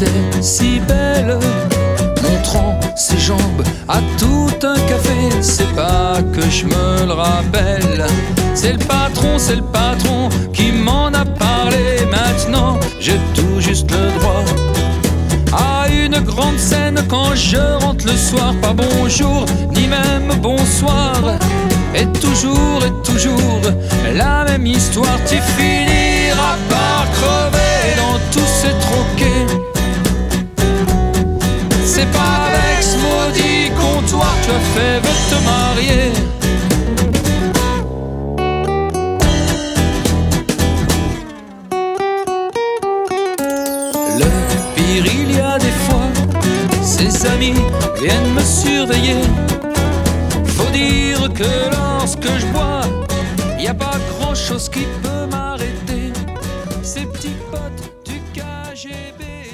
disait si belle, montrant ses jambes à tout un café. C'est pas que je me le rappelle, c'est le patron qui m'en a parlé. Maintenant j'ai tout juste le droit à une grande scène quand je rentre le soir. Pas bonjour, ni même bonsoir. Et toujours la même histoire. Tu finiras par crever dans tous ces troquets. C'est pas avec ce maudit comptoir que tu as fait veut te marier. Le pire, il y a des fois, ses amis viennent me surveiller. Faut dire que lorsque je bois, y a pas grand chose qui peut m'arrêter. Ces petits potes du KGB.